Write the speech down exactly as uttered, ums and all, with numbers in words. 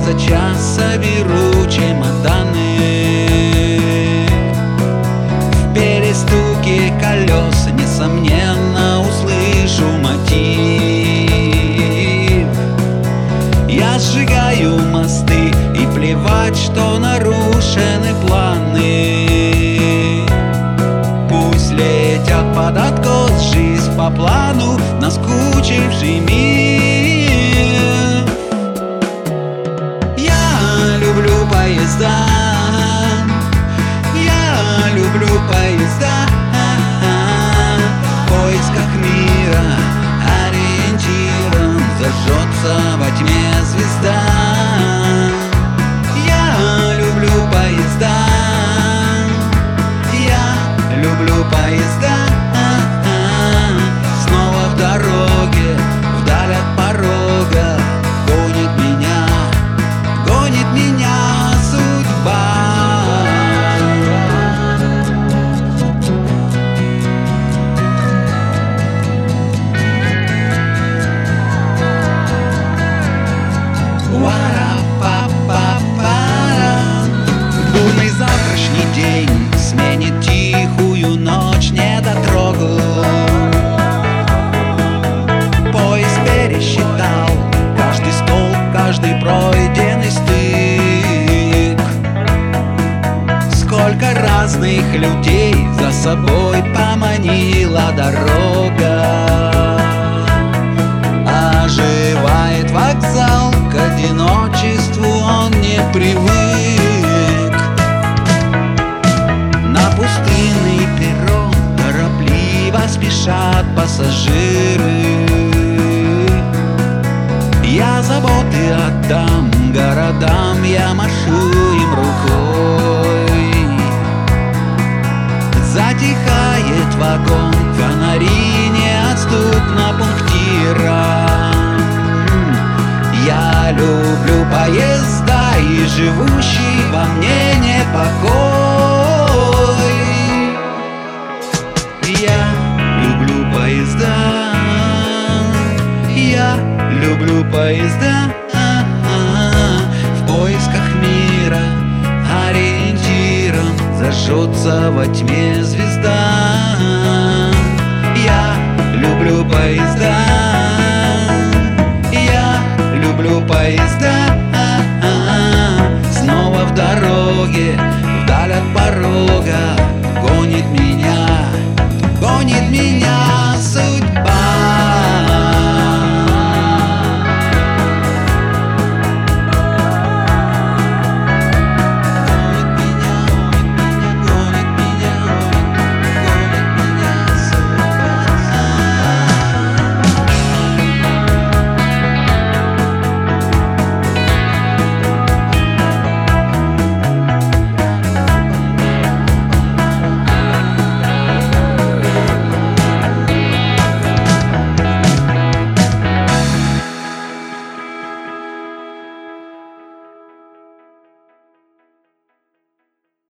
за час соберу чемоданы. В перестуке колес, несомненно, услышу мотив. Я сжигаю мосты, и плевать, что нарушены планы. Пусть летят под откос, жизнь по плану, наскучивший мир. Я люблю поезда, я люблю поезда. В поисках мира ориентиром зажжется во тьме звезда. Я люблю поезда, я люблю поезда. Снова в дороге, вдаль от порога, гонит меня, гонит меня судьба. Бурный завтрашний день сменит тихую ночь недотрогу. Поезд пересчитал каждый стол, каждый пройденный стык. Сколько разных людей за собой поманила дорога. Оживает вокзал, к одиночеству он не привык. На пустынный перрон торопливо спешат пассажиры. Я заботы отдам городам, я машу им рукой. Затихает вагон, фонари неотступно пунктира. Я люблю поезда и живущий во мне непокой. Я люблю поезда, я люблю поезда. В поисках мира ориентиром зажжется во тьме звезда. Я люблю поезда, люблю поезда. Снова в дороге,